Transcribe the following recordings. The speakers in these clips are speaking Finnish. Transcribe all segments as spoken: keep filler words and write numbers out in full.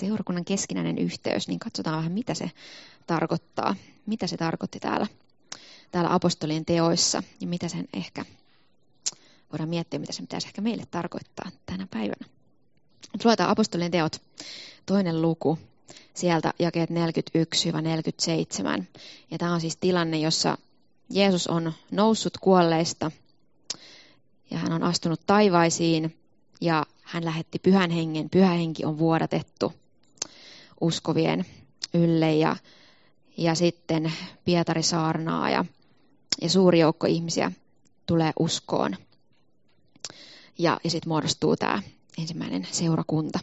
seurakunnan keskinäinen yhteys, niin katsotaan vähän, mitä se tarkoittaa. Mitä se tarkoitti täällä, täällä apostolien teoissa ja mitä sen ehkä, voidaan miettiä, mitä se pitäisi ehkä meille tarkoittaa tänä päivänä. Luetaan apostolien teot, toinen luku, sieltä jakeet neljäkymmentäyksi neljäkymmentäseitsemän. Ja tämä on siis tilanne, jossa Jeesus on noussut kuolleista ja hän on astunut taivaisiin ja hän lähetti pyhän hengen. Pyhä henki on vuodatettu uskovien ylle ja, ja sitten Pietari saarnaa ja, ja suuri joukko ihmisiä tulee uskoon. Ja, ja sitten muodostuu tämä ensimmäinen seurakunta.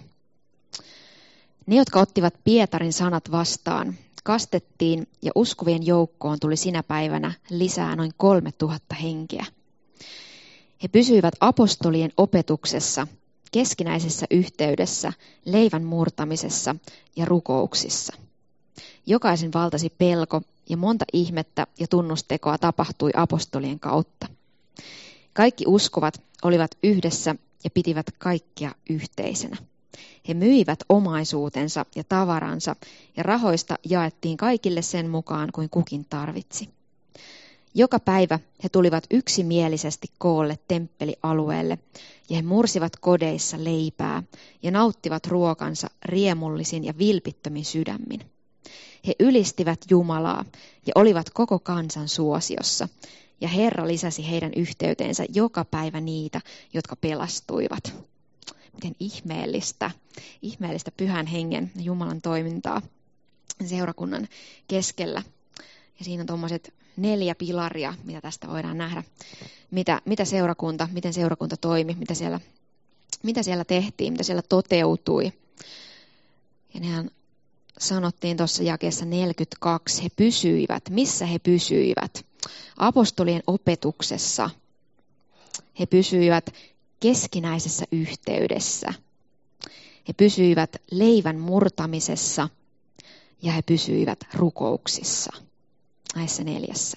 Ne, jotka ottivat Pietarin sanat vastaan, kastettiin ja uskovien joukkoon tuli sinä päivänä lisää noin kolme tuhatta henkeä. He pysyivät apostolien opetuksessa, keskinäisessä yhteydessä, leivän murtamisessa ja rukouksissa. Jokaisen valtasi pelko ja monta ihmettä ja tunnustekoa tapahtui apostolien kautta. Kaikki uskovat olivat yhdessä ja pitivät kaikkia yhteisenä. He myivät omaisuutensa ja tavaransa ja rahoista jaettiin kaikille sen mukaan kuin kukin tarvitsi. Joka päivä he tulivat yksimielisesti koolle temppelialueelle ja he mursivat kodeissa leipää ja nauttivat ruokansa riemullisin ja vilpittömin sydämin. He ylistivät Jumalaa ja olivat koko kansan suosiossa ja Herra lisäsi heidän yhteyteensä joka päivä niitä, jotka pelastuivat. Miten ihmeellistä, ihmeellistä pyhän hengen ja Jumalan toimintaa seurakunnan keskellä. Ja siinä on tuommoiset neljä pilaria, mitä tästä voidaan nähdä. Mitä, mitä seurakunta, miten seurakunta toimi, mitä siellä, mitä siellä tehtiin, mitä siellä toteutui. Ja nehän sanottiin tuossa jakeessa neljäkymmentäkaksi, he pysyivät. Missä he pysyivät? Apostolien opetuksessa. He pysyivät keskinäisessä yhteydessä. He pysyivät leivän murtamisessa ja he pysyivät rukouksissa. Näissä neljässä.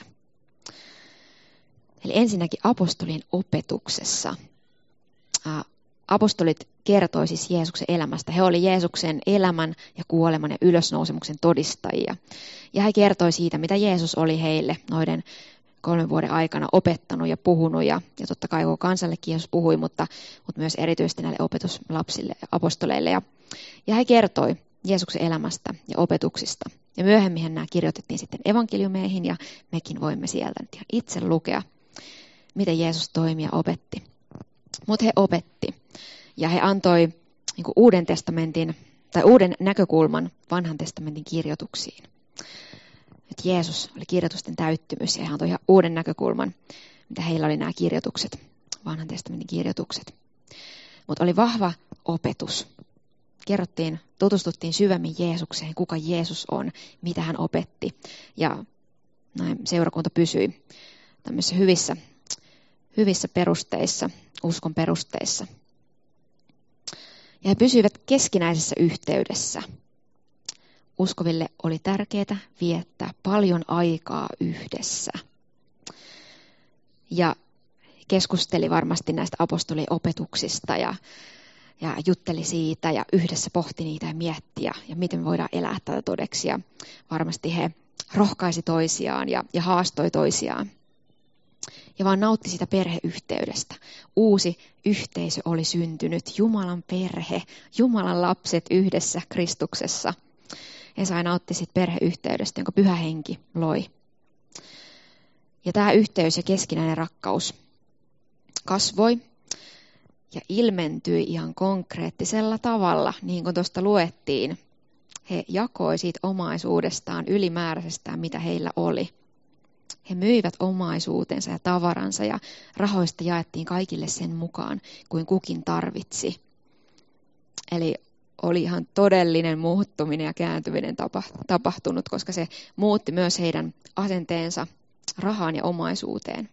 Eli ensinnäkin apostolien opetuksessa. Apostolit kertoi siis Jeesuksen elämästä. He olivat Jeesuksen elämän ja kuoleman ja ylösnousemuksen todistajia. Ja he kertoi siitä, mitä Jeesus oli heille noiden kolmen vuoden aikana opettanut ja puhunut. Ja, ja totta kai koko kansallekin Jeesus puhui, mutta, mutta myös erityisesti näille opetuslapsille ja apostoleille. Ja, ja he kertoi Jeesuksen elämästä ja opetuksista. Ja myöhemmin nämä kirjoitettiin sitten evankeliumeihin ja mekin voimme sieltä nyt ihan itse lukea, miten Jeesus toimi ja opetti. Mutta he opetti ja he antoi niin kuin uuden testamentin tai uuden näkökulman vanhan testamentin kirjoituksiin. Nyt Jeesus oli kirjoitusten täyttymys ja he antoi ihan uuden näkökulman, mitä heillä oli nämä kirjoitukset, vanhan testamentin kirjoitukset. Mutta oli vahva opetus. Kerrottiin, tutustuttiin syvemmin Jeesukseen, kuka Jeesus on, mitä hän opetti. Ja näin seurakunta pysyi tämmöisissä hyvissä, hyvissä perusteissa, uskon perusteissa. Ja he pysyivät keskinäisessä yhteydessä. Uskoville oli tärkeää viettää paljon aikaa yhdessä. Ja keskusteli varmasti näistä apostolien opetuksista ja Ja jutteli siitä ja yhdessä pohti niitä ja mietti ja, ja miten me voidaan elää tätä todeksi. Ja varmasti he rohkaisi toisiaan ja, ja haastoi toisiaan. Ja vaan nautti sitä perheyhteydestä. Uusi yhteisö oli syntynyt, Jumalan perhe, Jumalan lapset yhdessä Kristuksessa. He sai nautti siitä perheyhteydestä, jonka Pyhä Henki loi. Ja tämä yhteys ja keskinäinen rakkaus kasvoi. Ja ilmentyi ihan konkreettisella tavalla, niin kuin tuosta luettiin. He jakoi siitä omaisuudestaan, ylimääräisestään, mitä heillä oli. He myivät omaisuutensa ja tavaransa ja rahoista jaettiin kaikille sen mukaan, kuin kukin tarvitsi. Eli oli ihan todellinen muuttuminen ja kääntyminen tapahtunut, koska se muutti myös heidän asenteensa rahaan ja omaisuuteen.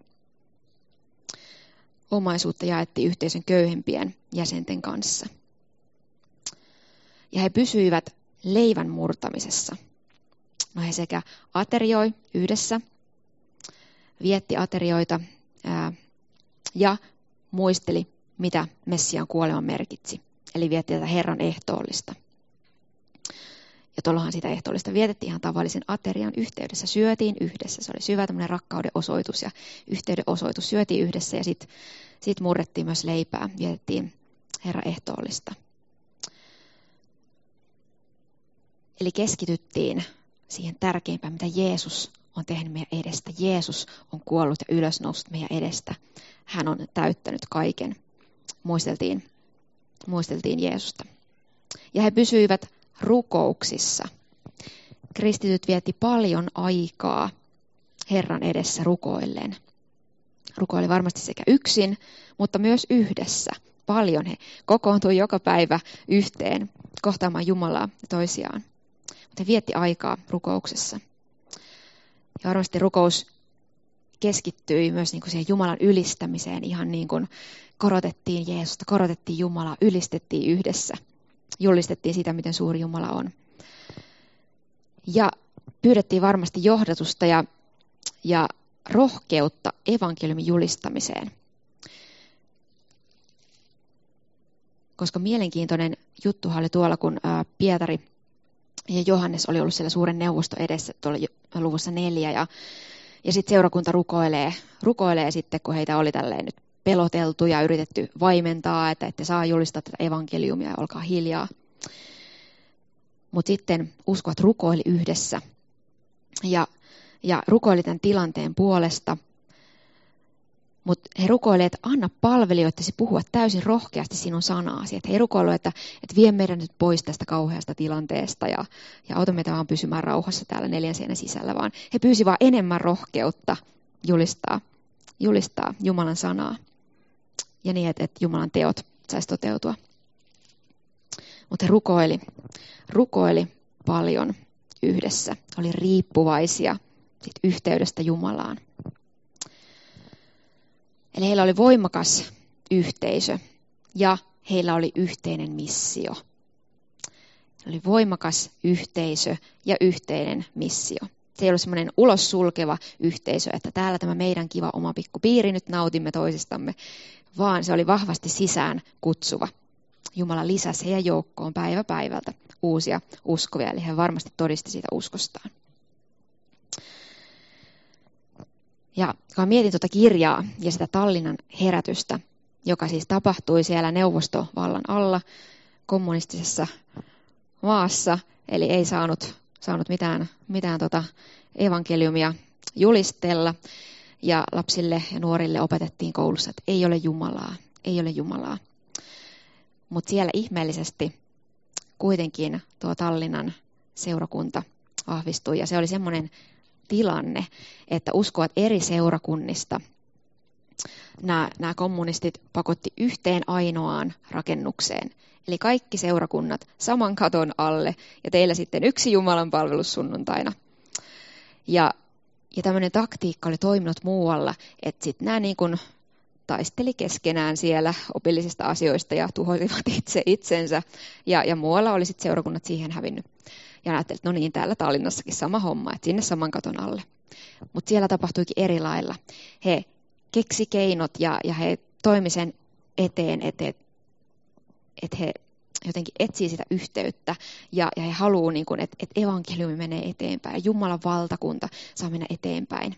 Omaisuutta jaettiin yhteisön köyhempien jäsenten kanssa. Ja he pysyivät leivän murtamisessa. No he sekä aterioi yhdessä, vietti aterioita ää, ja muisteli, mitä Messiaan kuolema merkitsi. Eli vietti tätä Herran ehtoollista. Ja tuollahan sitä ehtoollista vietettiin ihan tavallisen aterian yhteydessä. Syötiin yhdessä. Se oli syvä tämmöinen rakkauden osoitus ja yhteyden osoitus. Syötiin yhdessä ja sitten sit murrettiin myös leipää. Vietettiin Herran ehtoollista. Eli keskityttiin siihen tärkeimpään, mitä Jeesus on tehnyt meidän edestä. Jeesus on kuollut ja ylösnoussut meidän edestä. Hän on täyttänyt kaiken. Muisteltiin, muisteltiin Jeesusta. Ja he pysyivät rukouksissa. Kristityt vietti paljon aikaa Herran edessä rukoilleen. Rukoili varmasti sekä yksin, mutta myös yhdessä. Paljon he kokoontui joka päivä yhteen kohtaamaan Jumalaa ja toisiaan. Mutta he vietti aikaa rukouksessa. Ja varmasti rukous keskittyi myös niin kuin siihen Jumalan ylistämiseen. Ihan niin kuin korotettiin Jeesusta, korotettiin Jumalaa, ylistettiin yhdessä. Julistettiin sitä, miten suuri Jumala on. Ja pyydettiin varmasti johdatusta ja, ja rohkeutta evankeliumin julistamiseen. Koska mielenkiintoinen juttuhan oli tuolla, kun ää, Pietari ja Johannes oli ollut siellä suuren neuvoston edessä tuolla luvussa neljä. Ja, ja sitten seurakunta rukoilee, rukoilee sitten, kun heitä oli tälleen nyt peloteltu ja yritetty vaimentaa, että ette saa julistaa tätä evankeliumia ja olkaa hiljaa. Mutta sitten uskovat rukoili yhdessä ja, ja rukoili tämän tilanteen puolesta. Mutta he rukoilivat, että anna palvelijoittesi puhua täysin rohkeasti sinun sanaasi. Että he rukoilivat, että, että vie meidän nyt pois tästä kauheasta tilanteesta ja, ja auta meitä vaan pysymään rauhassa täällä neljän seinän sisällä. Vaan he pyysivät vaan enemmän rohkeutta julistaa, julistaa Jumalan sanaa. Ja niin, että, että Jumalan teot saisi toteutua. Mutta he rukoili, rukoili paljon yhdessä. Oli riippuvaisia siitä yhteydestä Jumalaan. Eli heillä oli voimakas yhteisö ja heillä oli yhteinen missio. Oli voimakas yhteisö ja yhteinen missio. Se ei ollut semmoinen ulos sulkeva yhteisö, että täällä tämä meidän kiva oma pikku piiri, nyt nautimme toisistamme, vaan se oli vahvasti sisään kutsuva. Jumala lisäsi heidän joukkoon päivä päivältä uusia uskovia, eli he varmasti todisti siitä uskostaan. Ja kun mietin tuota kirjaa ja sitä Tallinnan herätystä, joka siis tapahtui siellä neuvostovallan alla kommunistisessa maassa, eli ei saanut, saanut mitään, mitään tota evankeliumia julistella, ja lapsille ja nuorille opetettiin koulussa, että ei ole Jumalaa, ei ole Jumalaa. Mutta siellä ihmeellisesti kuitenkin tuo Tallinnan seurakunta vahvistui, ja se oli semmoinen tilanne, että uskovat eri seurakunnista nämä, nämä kommunistit pakotti yhteen ainoaan rakennukseen. Eli kaikki seurakunnat saman katon alle ja teillä sitten yksi Jumalan palvelus sunnuntaina. Ja, ja tämmöinen taktiikka oli toiminut muualla, että sitten nämä niin kuin taisteli keskenään siellä opillisista asioista ja tuhosivat itse itsensä. Ja, ja muualla oli sitten seurakunnat siihen hävinnyt. Ja ajattelin, että no niin, täällä Tallinnassakin sama homma, että sinne saman katon alle. Mutta siellä tapahtuikin eri lailla. He keksi keinot ja, ja he toimi sen eteen, että et, et he jotenkin etsii sitä yhteyttä ja, ja he haluaa, niin että et evankeliumi menee eteenpäin ja Jumalan valtakunta saa mennä eteenpäin.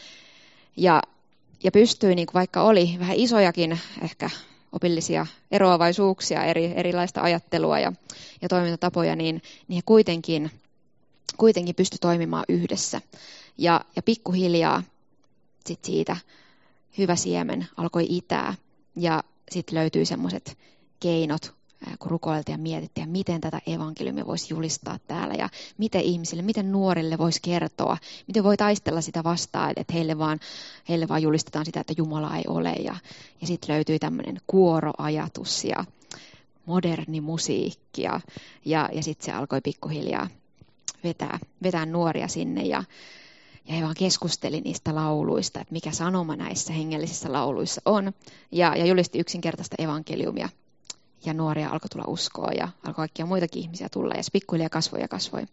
Ja, ja pystyi, niin vaikka oli vähän isojakin ehkä opillisia eroavaisuuksia, eri, erilaista ajattelua ja, ja toimintatapoja, niin, niin he kuitenkin, kuitenkin pystyi toimimaan yhdessä. Ja, ja pikkuhiljaa sit siitä hyvä siemen alkoi itää ja sitten löytyi semmoiset keinot, kun rukoiltiin ja mietittiin, miten tätä evankeliumia voisi julistaa täällä ja miten ihmisille, miten nuorille voisi kertoa, miten voi taistella sitä vastaan, että heille vaan, heille vaan julistetaan sitä, että Jumala ei ole. Ja, ja sitten löytyi tämmöinen kuoroajatus ja moderni musiikki ja, ja, ja sitten se alkoi pikkuhiljaa vetää, vetää nuoria sinne ja, ja he vaan keskusteli niistä lauluista, että mikä sanoma näissä hengellisissä lauluissa on ja, ja julisti yksinkertaista evankeliumia. Ja nuoria alkoi tulla uskoa ja alkoi kaikkia muitakin ihmisiä tulla ja se pikkuhiljaa kasvoi ja kasvoi.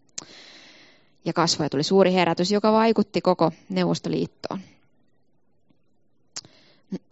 Ja kasvoi ja tuli suuri herätys, joka vaikutti koko Neuvostoliittoon.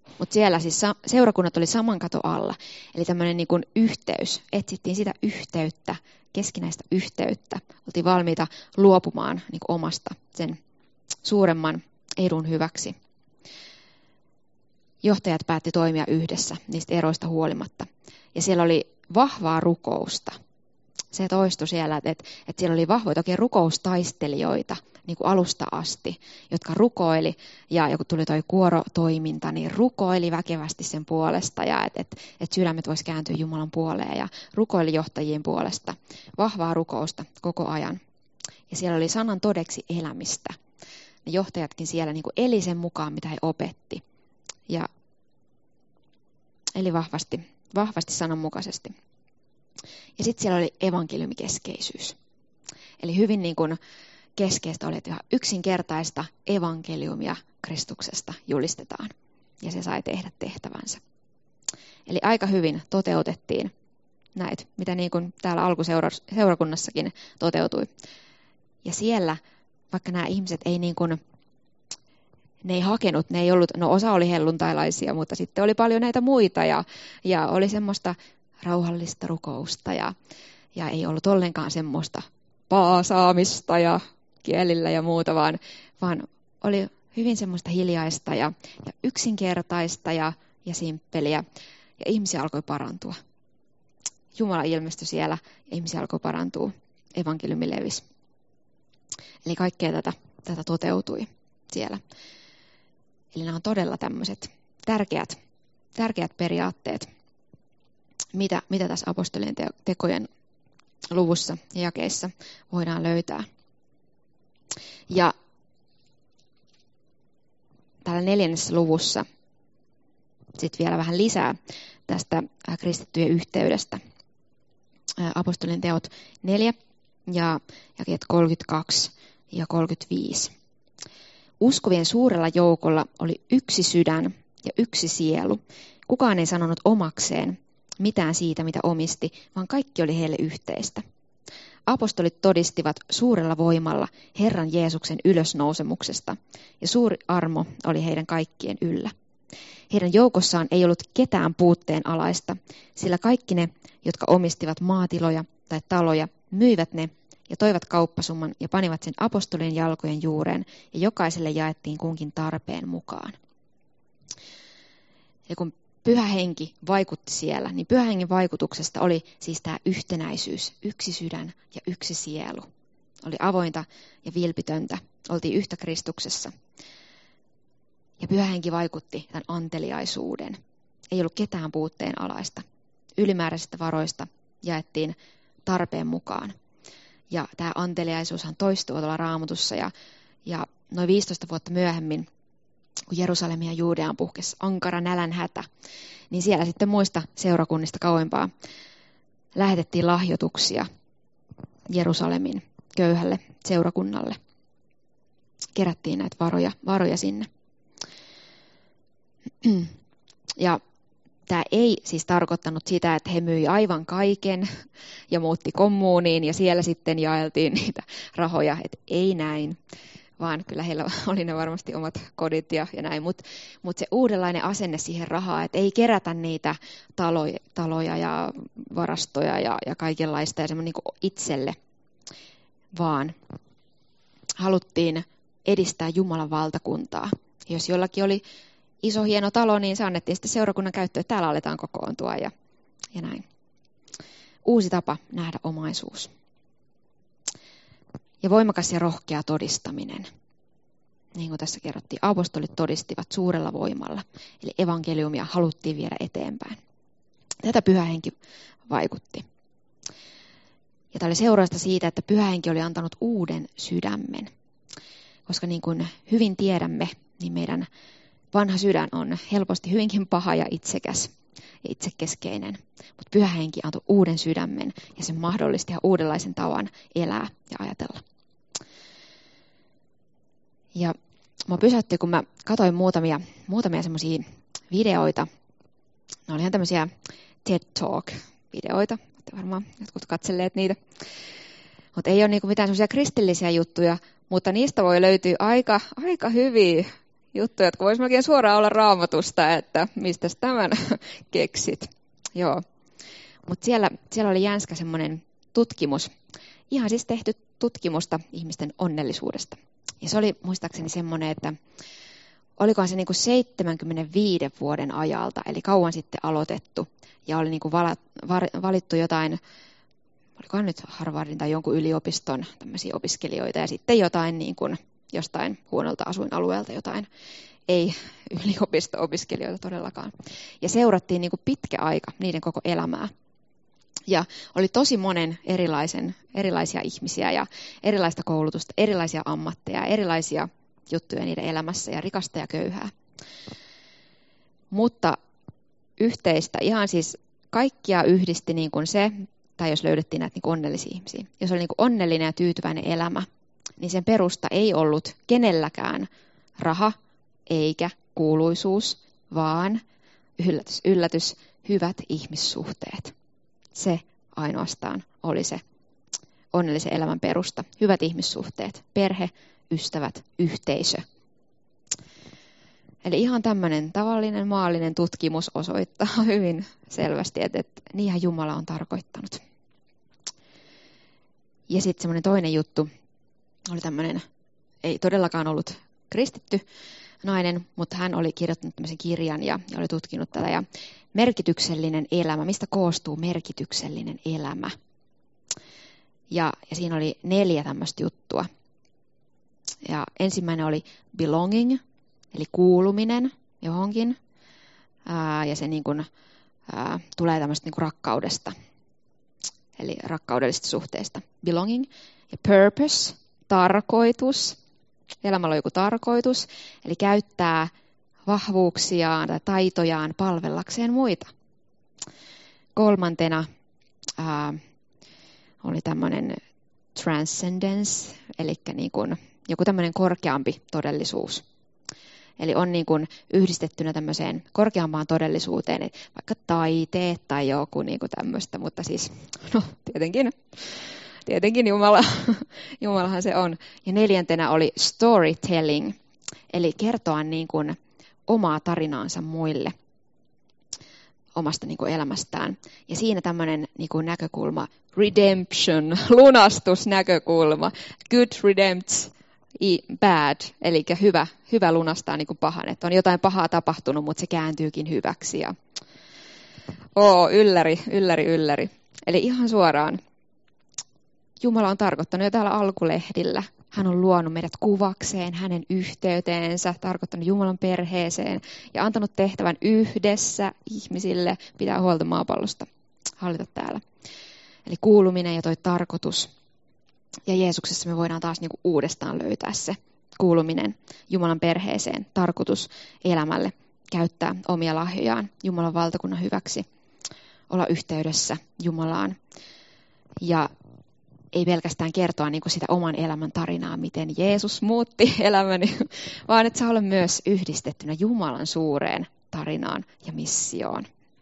Mutta siellä siis seurakunnat oli saman katon alla. Eli tämmöinen niin kuin yhteys. Etsittiin sitä yhteyttä, keskinäistä yhteyttä. Oltiin valmiita luopumaan niin kuin omasta sen suuremman edun hyväksi. Johtajat päätti toimia yhdessä niistä eroista huolimatta. Ja siellä oli vahvaa rukousta. Se toistui siellä, että, että siellä oli vahvoja oikein rukoustaistelijoita niin kuin alusta asti, jotka rukoili. Ja, ja kun tuli tuo kuorotoiminta, niin rukoili väkevästi sen puolesta. Ja että et, et sydämet voisi kääntyä Jumalan puoleen ja rukoili johtajien puolesta. Vahvaa rukousta koko ajan. Ja siellä oli sanan todeksi elämistä. Ne johtajatkin siellä niin kuin eli sen mukaan, mitä he opetti. Ja eli vahvasti, vahvasti sananmukaisesti. Ja sitten siellä oli evankeliumikeskeisyys. Eli hyvin niin kuin keskeistä oli, että ihan yksinkertaista evankeliumia Kristuksesta julistetaan. Ja se sai tehdä tehtävänsä. Eli aika hyvin toteutettiin näitä, mitä niin kuin täällä alkuseurakunnassakin toteutui. Ja siellä, vaikka nämä ihmiset ei niin kuin, ne ei hakenut, ne ei ollut, no osa oli helluntailaisia, mutta sitten oli paljon näitä muita ja, ja oli semmoista rauhallista rukousta ja, ja ei ollut ollenkaan semmoista paasaamista ja kielillä ja muuta, vaan, vaan oli hyvin semmoista hiljaista ja, ja yksinkertaista ja, ja simppeliä ja ihmisiä alkoi parantua. Jumala ilmestyi siellä ja ihmisiä alkoi parantua. Evankeliumi levisi. Eli kaikkea tätä, tätä toteutui siellä. Eli nämä on todella tämmöiset tärkeät, tärkeät periaatteet, mitä, mitä tässä apostolien tekojen luvussa ja jakeissa voidaan löytää. Ja täällä neljännessä luvussa sitten vielä vähän lisää tästä kristittyjen yhteydestä. Apostolien teot neljä ja jakeet kolmekymmentäkaksi ja kolmekymmentäviisi. Uskovien suurella joukolla oli yksi sydän ja yksi sielu. Kukaan ei sanonut omakseen mitään siitä, mitä omisti, vaan kaikki oli heille yhteistä. Apostolit todistivat suurella voimalla Herran Jeesuksen ylösnousemuksesta, ja suuri armo oli heidän kaikkien yllä. Heidän joukossaan ei ollut ketään puutteen alaista, sillä kaikki ne, jotka omistivat maatiloja tai taloja, myivät ne ja toivat kauppasumman ja panivat sen apostolien jalkojen juureen, ja jokaiselle jaettiin kunkin tarpeen mukaan. Ja kun Pyhä Henki vaikutti siellä, niin Pyhä Hengen vaikutuksesta oli siis tämä yhtenäisyys, yksi sydän ja yksi sielu. Oli avointa ja vilpitöntä, oltiin yhtä Kristuksessa. Ja Pyhä Henki vaikutti tämän anteliaisuuden. Ei ollut ketään puutteen alaista. Ylimääräisistä varoista jaettiin tarpeen mukaan. Ja tämä anteliaisuushan toistuu tuolla Raamatussa ja, ja noin viisitoista vuotta myöhemmin, kun Jerusalemia ja Juudeaan puhkesi ankara nälänhätä, niin siellä sitten muista seurakunnista kauempaa lähetettiin lahjoituksia Jerusalemin köyhälle seurakunnalle. Kerättiin näitä varoja, varoja sinne. Ja tämä ei siis tarkoittanut sitä, että he myi aivan kaiken ja muutti kommuuniin ja siellä sitten jaeltiin niitä rahoja, että ei näin. Vaan kyllä heillä oli ne varmasti omat kodit ja, ja näin, mutta mut se uudenlainen asenne siihen rahaan, että ei kerätä niitä taloja, taloja ja varastoja ja, ja kaikenlaista ja semmoinen niin kuin itselle, vaan haluttiin edistää Jumalan valtakuntaa. Jos jollakin oli iso hieno talo, niin se annettiin sitten seurakunnan käyttöön, että täällä aletaan kokoontua ja, ja näin. Uusi tapa nähdä omaisuus. Ja voimakas ja rohkea todistaminen. Niin kuin tässä kerrottiin, apostolit todistivat suurella voimalla. Eli evankeliumia haluttiin viedä eteenpäin. Tätä Pyhä Henki vaikutti. Ja tämä oli seurausta siitä, että Pyhä Henki oli antanut uuden sydämen. Koska niin kuin hyvin tiedämme, niin meidän vanha sydän on helposti hyvinkin paha ja itsekäs ja itsekeskeinen. Mutta Pyhä Henki antoi uuden sydämen ja se mahdollisti ihan uudenlaisen tavan elää ja ajatella. Ja mä pysäytti, kun mä katsoin muutamia, muutamia semmoisia videoita. Ne oli ihan tämmöisiä TED Talk-videoita. Olette varmaan jotkut katselleet niitä. Mutta ei ole niinku mitään semmoisia kristillisiä juttuja, mutta niistä voi löytyä aika, aika hyviä juttuja, jotka voisi melkein suoraan olla Raamatusta, että mistä tämän keksit. Joo. Mutta siellä, siellä oli jänskä semmoinen tutkimus, ihan siis tehty tutkimusta ihmisten onnellisuudesta. Ja se oli muistaakseni semmoinen, että olikohan se niinku seitsemänkymmentäviisi vuoden ajalta, eli kauan sitten aloitettu, ja oli niinku vala, var, valittu jotain, olikohan nyt Harvardin tai jonkun yliopiston tämmöisiä opiskelijoita, ja sitten jotain niin kuin jostain huonolta asuinalueelta jotain, ei yliopisto-opiskelijoita todellakaan. Ja seurattiin niinku pitkä aika niiden koko elämää. Ja oli tosi monen erilaisen, erilaisia ihmisiä ja erilaista koulutusta, erilaisia ammatteja, erilaisia juttuja niiden elämässä ja rikasta ja köyhää. Mutta yhteistä, ihan siis kaikkia yhdisti niin kuin se, tai jos löydettiin näitä niin kuin onnellisia ihmisiä. Jos oli niin kuin onnellinen ja tyytyväinen elämä, niin sen perusta ei ollut kenelläkään raha eikä kuuluisuus, vaan yllätys, yllätys, hyvät ihmissuhteet. Se ainoastaan oli se onnellisen elämän perusta. Hyvät ihmissuhteet, perhe, ystävät, yhteisö. Eli ihan tämmöinen tavallinen maallinen tutkimus osoittaa hyvin selvästi, että, että niinhän Jumala on tarkoittanut. Ja sitten semmoinen toinen juttu oli tämmöinen, ei todellakaan ollut kristitty nainen, mutta hän oli kirjoittanut tämmöisen kirjan ja, ja oli tutkinut tätä. Ja merkityksellinen elämä, mistä koostuu merkityksellinen elämä? Ja, ja siinä oli neljä tämmöistä juttua. Ja ensimmäinen oli belonging, eli kuuluminen johonkin. Ää, ja se niin kuin, ää, tulee tämmöistä niin kuin rakkaudesta, eli rakkaudellisesta suhteesta. Belonging ja purpose, tarkoitus. Elämällä on joku tarkoitus, eli käyttää vahvuuksiaan tai taitojaan palvellakseen muita. Kolmantena ää, oli tämmöinen transcendence, eli niin kuin joku tämmöinen korkeampi todellisuus. Eli on niin kuin yhdistettynä tämmöiseen korkeampaan todellisuuteen, vaikka taiteet tai joku niin kuin tämmöistä, mutta siis no tietenkin, tietenkin Jumala, Jumalahan se on. Ja neljäntenä oli storytelling, eli kertoa niin kuin omaa tarinaansa muille omasta niin kuin elämästään. Ja siinä tämmöinen niin kuin näkökulma, redemption, lunastusnäkökulma, good redempts bad, eli hyvä, hyvä lunastaa niin kuin pahan, että on jotain pahaa tapahtunut, mutta se kääntyykin hyväksi. Ja oo, ylläri, ylläri, ylläri. Eli ihan suoraan, Jumala on tarkoittanut jo täällä alkulehdillä. Hän on luonut meidät kuvakseen, hänen yhteyteensä, tarkoittanut Jumalan perheeseen ja antanut tehtävän yhdessä ihmisille pitää huolta maapallosta, hallita täällä. Eli kuuluminen ja toi tarkoitus. Ja Jeesuksessa me voidaan taas niinku uudestaan löytää se kuuluminen Jumalan perheeseen, tarkoitus elämälle, käyttää omia lahjojaan Jumalan valtakunnan hyväksi, olla yhteydessä Jumalaan. Ja ei pelkästään kertoa niin kuin sitä oman elämän tarinaa, miten Jeesus muutti elämäni, vaan että saa olla myös yhdistettynä Jumalan suureen tarinaan ja missioon.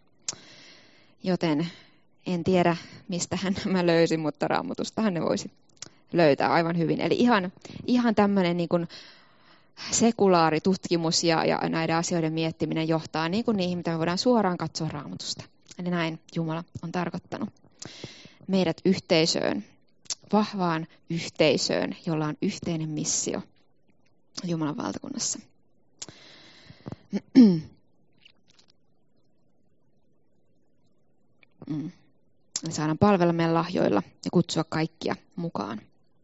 Joten en tiedä, mistä hän mä löysin, mutta Raamatustahan ne voisi löytää aivan hyvin. Eli ihan, ihan tämmöinen niin kuin sekulaari tutkimus ja, ja näiden asioiden miettiminen johtaa niin kuin niihin, mitä me voidaan suoraan katsoa Raamatusta. Eli näin Jumala on tarkoittanut meidät yhteisöön, vahvaan yhteisöön, jolla on yhteinen missio Jumalan valtakunnassa. Mm. Me saadaan palvella meidän lahjoilla ja kutsua kaikkia mukaan.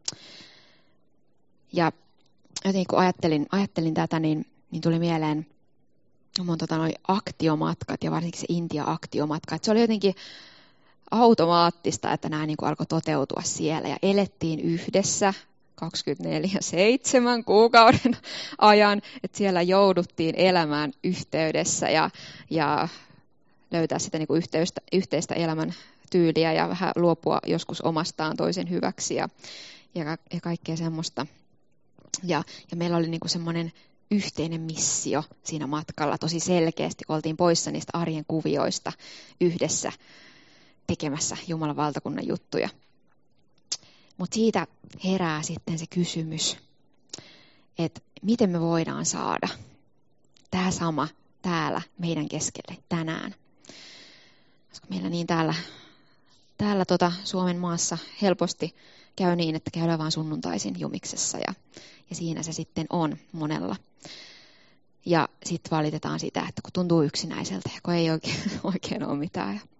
Ja jotenkin kun ajattelin, ajattelin tätä, niin, niin tuli mieleen mun tota, noi aktiomatkat ja varsinkin se Intia-aktiomatka. Että se oli jotenkin automaattista, että nämä niin kuin alkoi toteutua siellä ja elettiin yhdessä kaksikymmentäneljä seitsemän kuukauden ajan, että siellä jouduttiin elämään yhteydessä ja, ja löytää sitä niin kuin yhteistä, yhteistä elämän tyyliä ja vähän luopua joskus omastaan toisen hyväksi ja, ja, ja kaikkea semmoista. Ja, ja meillä oli niin kuin semmoinen yhteinen missio siinä matkalla tosi selkeästi, kun oltiin poissa niistä arjen kuvioista yhdessä tekemässä Jumalan valtakunnan juttuja. Mutta siitä herää sitten se kysymys, että miten me voidaan saada tämä sama täällä meidän keskelle tänään. Koska meillä niin täällä, täällä tota Suomen maassa helposti käy niin, että käydään vain sunnuntaisin jumiksessa ja, ja siinä se sitten on monella. Ja sitten valitetaan sitä, että kun tuntuu yksinäiseltä ja kun ei oikein, oikein ole mitään.